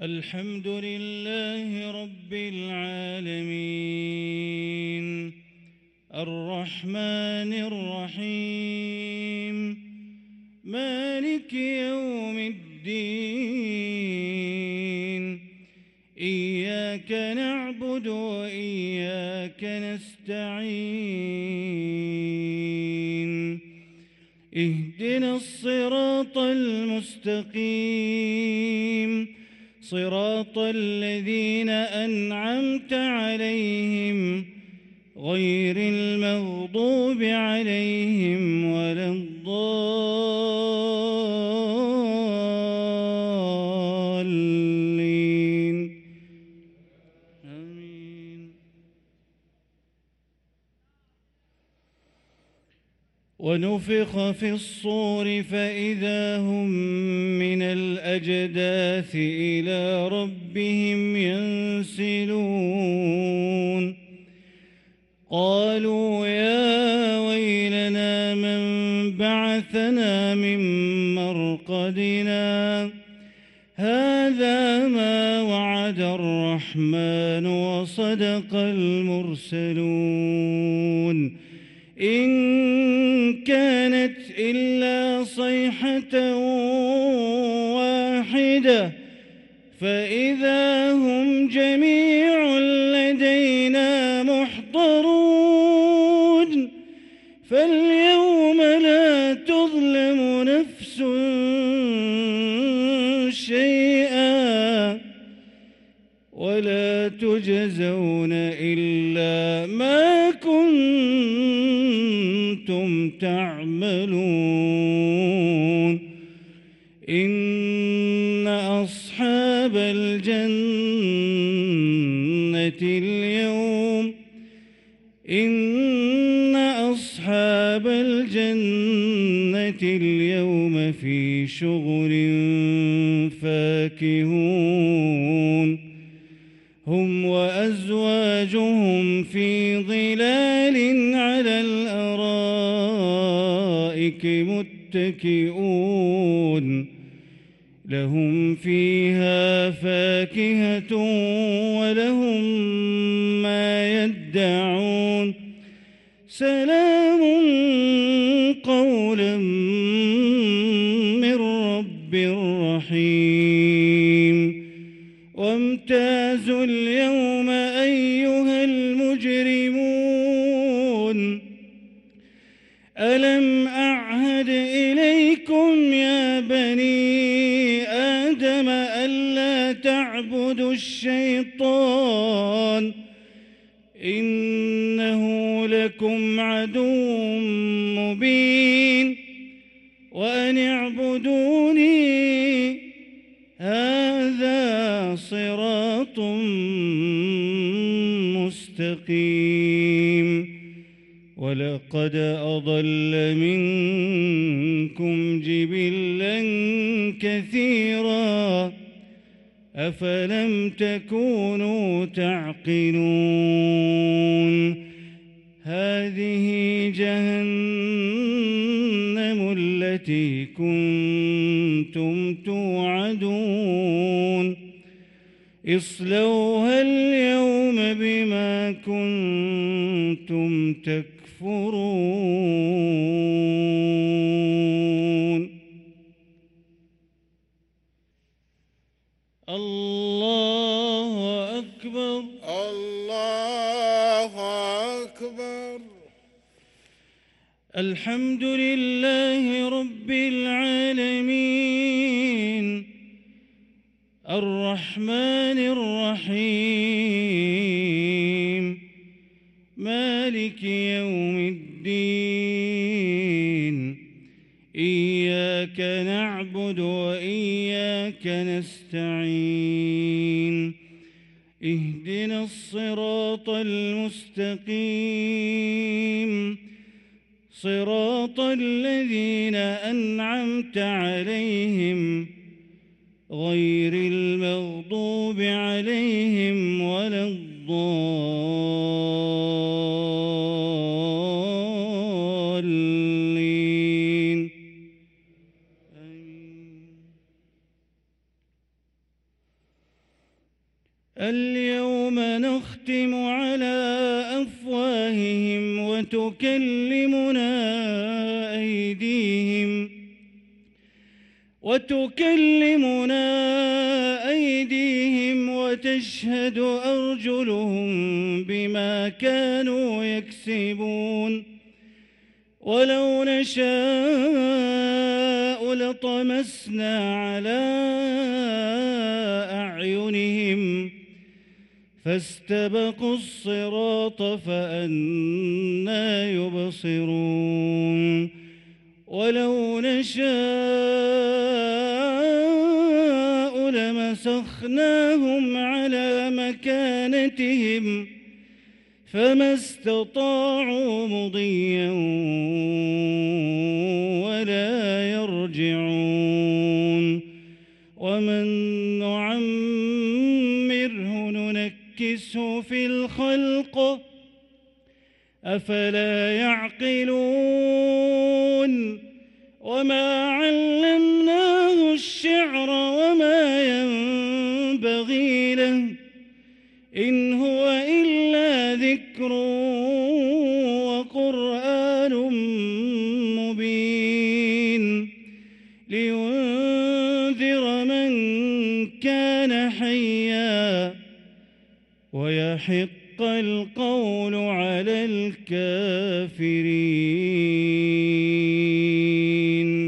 الحمد لله رب العالمين الرحمن الرحيم مالك يوم الدين إياك نعبد وإياك نستعين اهدنا الصراط المستقيم صراط الذين أنعمت عليهم غير المغضوب عليهم ولا الضالين آمين. ونفخ في الصور فإذا هم من الأجداث إلى ربهم ينسلون قالوا يا ويلنا من بعثنا من مرقدنا هذا ما وعد الرحمن وصدق المرسلون إن كانت إلا صيحة واحدة فإذا هم جميع لدينا محضرون فاليوم لا تظلم نفس شيئا ولا تجزون إلا ما كنتم تعملون إن أصحاب الجنة اليوم في شغل فاكهون هم وأزواجهم في ظلال على الأرائك متكئون لهم فيها فاكهة ولهم ما يدعون سلام قولا من رب رحيم وامتازوا اليوم أيها المجرمون ألم أعهد إليكم يا بني آدم ألا تعبدوا الشيطان إنه لكم عدو مبين وأن اعبدوني هذا صراط مستقيم ولقد أضل منكم جبلا كثيرا أفلم تكونوا تعقلون هذه جهنم التي كنتم توعدون اصلوها اليوم بما كنتم تكفرون الله أكبر الله أكبر الحمد لله رب العالمين الرحمن الرحيم مالك يوم الدين إياك نعبد وإياك نستعين اهدنا الصراط المستقيم صراط الذين أنعمت عليهم غير المغضوب عليهم ولا الضالين آمين. اليوم نختم على أفواههم وتكلمنا أيديهم وتشهد أرجلهم بما كانوا يكسبون ولو نشاء لطمسنا على أعينهم فاستبقوا الصراط فأنى يبصرون ولو نشاء لمسخناهم على مكانتهم فما استطاعوا مضيا ولا يرجعون ومن نعمره ننكسه في الخلق أفلا يعقلون وما علمناه الشعر وما ينبغي له إن هو إلا ذكر وقرآن مبين لينذر من كان حيا ويحق القول على الكافرين.